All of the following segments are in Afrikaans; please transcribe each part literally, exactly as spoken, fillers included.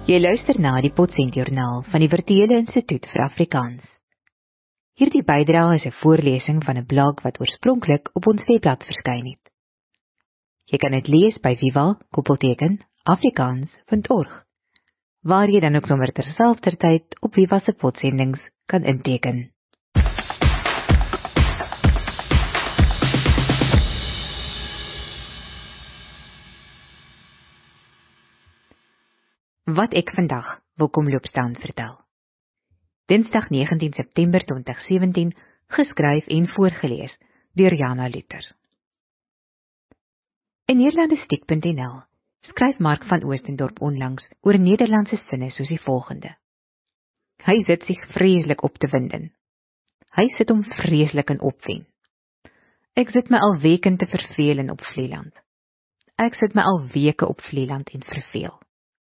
Jy luister na die Potsendjoernaal van die Virtuele Instituut vir Afrikaans. Hierdie bydrae is 'n voorlesing van 'n blog wat oorspronklik op ons webblad verskyn het. Jy kan dit lees by viva koppelteken afrikaans punt org, waar jy dan ook sommer terselfdertyd op Viva se potsendings kan inteken. Wat ek vandag wil kom loopstaan vertel. Dinsdag negentien September twintig sewentien, geskryf en voorgelees deur Jana Luther. In Nederlandistiek punt n l skryf Mark van Oostendorp onlangs oor Nederlandse sinne soos die volgende. Hy sit zich vreeslik op te winden. Hy sit om vreeslik in opwen. Ek sit my al weken te vervelen op Vlieland. Ek sit my al weke op Vlieland en verveel.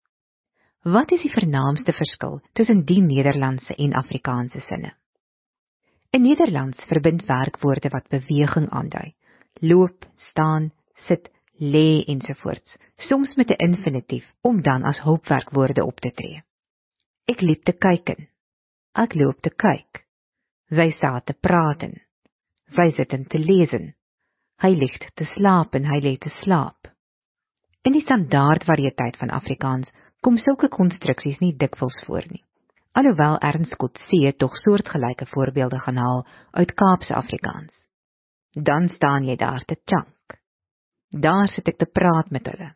Wat is die vernaamste verskil tussen die Nederlandse en Afrikaanse sinne? In Nederlands verbind werkwoorde wat beweging aandui, loop, staan, sit, lê ensovoorts, soms met 'n infinitief om dan as hulpwerkwoorde op te tree. Ek liep te kyken, ek loop te kyk, sy saat te praten, sy zitten te lezen, hy ligt te slaap en hy lê te slaap. In die standaard variëteit van Afrikaans kom sulke konstruksies nie dikwels voor nie, alhoewel Ernst Coetzee tog soortgelyke voorbeelde gaan haal uit Kaapse Afrikaans. Dan staan jy daar te tjank. Daar sit ek te praat met hulle.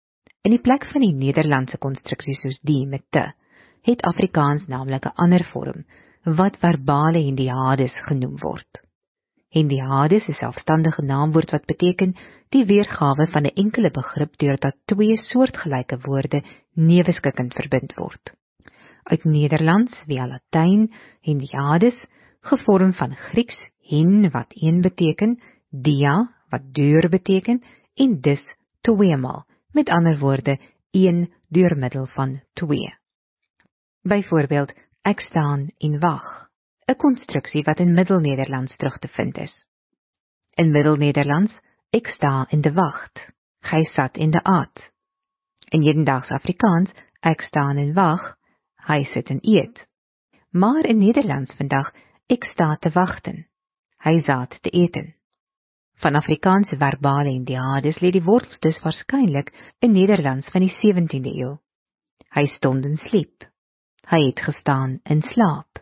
In die plek van die Nederlandse konstruksies soos die met te, het Afrikaans naamlik 'n ander vorm, wat verbale hendiades genoem word. Hendiades is 'n selfstandige naamwoord wat beteken die weergawe van 'n enkele begrip deurdat twee soortgelyke woorde neeweskikkend verbind word. Uit Nederlands via Latyn hendiades, gevorm van Grieks hen wat een beteken, dia wat deur beteken en dis tweemaal, met ander woorde een deur middel van twee. Byvoorbeeld, ek staan en wag, 'n konstruksie wat in Middelnederlands terug te vind is. In Middelnederlands, ek sta in de wacht, gij sat in de aat. In hedendaags Afrikaans, ek staan en wag, hy sit en eet. Maar in Nederlands vandag, ek sta te wachten, hy zaat te eten. Van Afrikaanse verbale hendiades lê die wortels dus waarskynlik in Nederlands van die sewentiende eeu. Hy stond en sliep, hy het gestaan in slaap.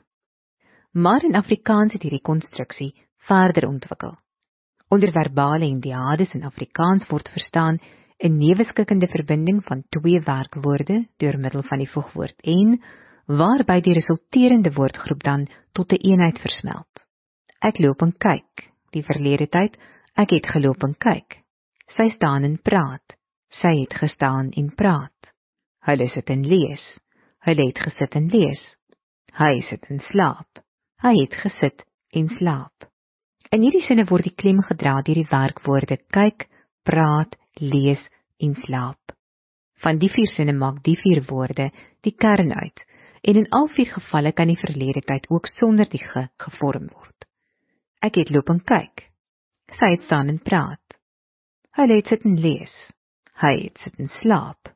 Maar in Afrikaans het hierdie konstruksie verder ontwikkel. Onder verbale hendiades in Afrikaans word verstaan 'n neeweskikkende verbinding van twee werkwoorde deur middel van die voegwoord en, waarby die resulterende woordgroep dan tot 'n eenheid versmelt. Ek loop en kyk, die verlede tyd, ek het geloop en kyk. Sy staan en praat, sy het gestaan en praat. Hulle sit en lees, hulle het gesit en lees. Hy sit en slaap, hy het gesit en slaap. In hierdie sinne word die klem gedra deur die werkwoorde kyk, praat, lees en slaap. Van die vier sinne maak die vier woorde die kern uit, en in al vier gevalle kan die verlede tyd ook sonder die ge gevorm word. Ek het loop en kyk, sy het staan en praat, hy het sit en lees, hy het sit en slaap.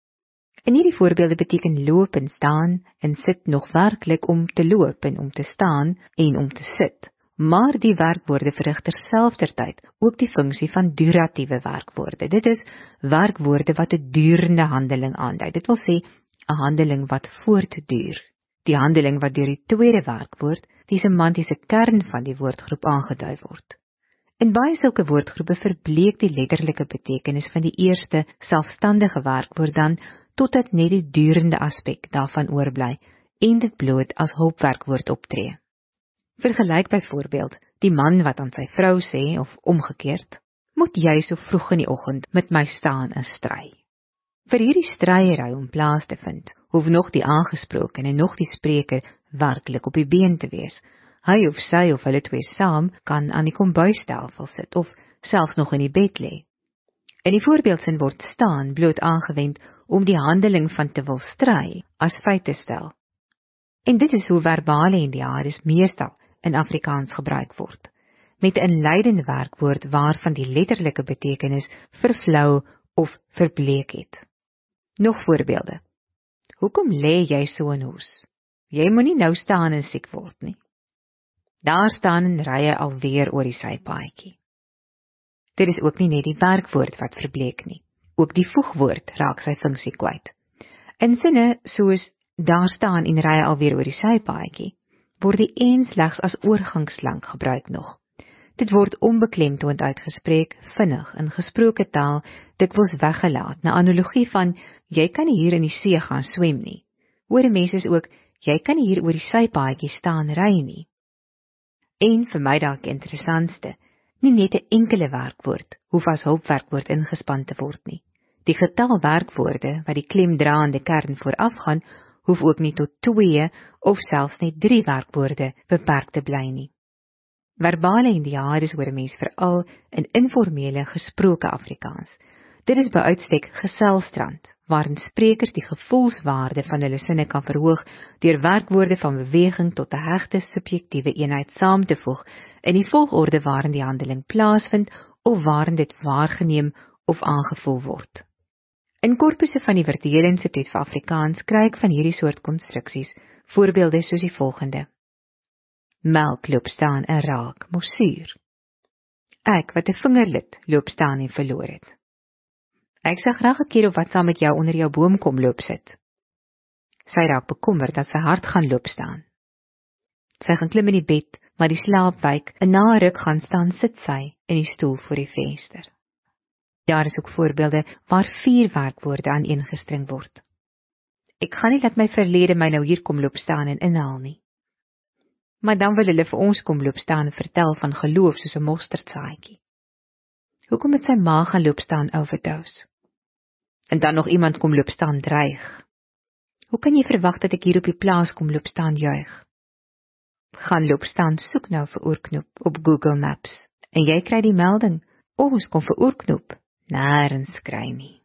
In hierdie voorbeelde beteken loop en staan en sit nog werklik om te loop en om te staan en om te sit, maar die werkwoorde verrig terselfdertyd ook die funksie van duratiewe werkwoorde. Dit is werkwoorde wat 'n durende handeling aandui. Dit wil sê 'n handeling wat voortduur. Die handeling wat deur die tweede werkwoord, die semantiese kern van die woordgroep aangedui word. In baie sulke woordgroepe verbleek die letterlike betekenis van die eerste selfstandige werkwoord dan totdat net die durende aspek daarvan oorbly en dit bloot as hulpwerkwoord optree. Vergelyk byvoorbeeld die man wat aan sy vrou sê, of omgekeerd, moet jy so vroeg in die oggend met my staan en stry. Vir hierdie stryery om plaas te vind, hoef nog die aangesproken en nog die spreker werklik op die been te wees. Hy of sy of hulle twee saam kan aan die kombuistafel sit of selfs nog in die bed lê. In die voorbeeldsin word staan bloot aangewend om die handeling van te wil stry as feit te stel. En dit is hoe verbale hendiades meestal in Afrikaans gebruik word, met 'n inleidende werkwoord waarvan die letterlike betekenis vervlou of verbleek het. Nog voorbeelde. Hoekom lê jy so in hoes? Jy moenie nou staan en siek word nie. Daar staan in rye alweer oor die sypaadjie. Dit is ook nie net die werkwoord wat verbleek nie. Ook die voegwoord raak sy funksie kwyt. In sinne soos daar staan en rye alweer oor die sypaadjie, word die en slegs as oorgangsklank gebruik nog. Dit word onbeklemtoond uitgespreek, vinnig, in gesproke taal, dikwels weggelaat, na analogie van, jy kan nie hier in die see gaan swem nie. Hoor die mens is ook, jy kan nie hier oor die sypaadjie staan ry nie. En vir my dalk interessantste, nie net 'n enkele werkwoord, hoef as hulpwerkwoord ingespan te word nie. Die getal werkwoorde, wat die klemdraande kern voorafgaan, hoef ook nie tot twee, of selfs net drie werkwoorde beperk te bly nie. Verbale indiades hoor 'n mens veral in informele gesproke Afrikaans. Dit is by uitstek geselstrand, waarin sprekers die gevoelswaarde van hulle sinne kan verhoog deur werkwoorde van beweging tot 'n hegte subjektiewe eenheid saam te voeg in die volgorde waarin die handeling plaasvind of waarin dit waargeneem of aangevoel word. In korpusse van die Verdelingsinstituut vir Afrikaans kry ek van hierdie soort konstruksies voorbeelde soos die volgende. Melk loop staan en raak, mos suur. Ek wat 'n vingerlid loop staan en verloor het. Ek sal graag 'n keer of wat saam met jou onder jou boom kom loop sit. Sy raak bekommerd dat sy hart gaan loop staan. Sy gaan klim in die bed, maar die slaap wyk en na 'n ruk gaan staan sit sy in die stoel voor die venster. Daar is ook voorbeelde waar vier werkwoorde aaneengestring word. Ek gaan nie laat my verlede my nou hier kom loop staan en inhaal nie. Maar dan wil hulle vir ons kom loop staan en vertel van geloof soos 'n mosterdsaadjie. Hoekom het sy ma gaan loop staan overdose? En dan nog iemand kom loop staan dreig. Hoe kan jy verwag dat ek hier op die plaas kom loop staan juig? Gaan loop staan soek nou vir oorknoop op Google Maps en jy kry die melding, ons kom vir oorknoop, nêrens kry nie.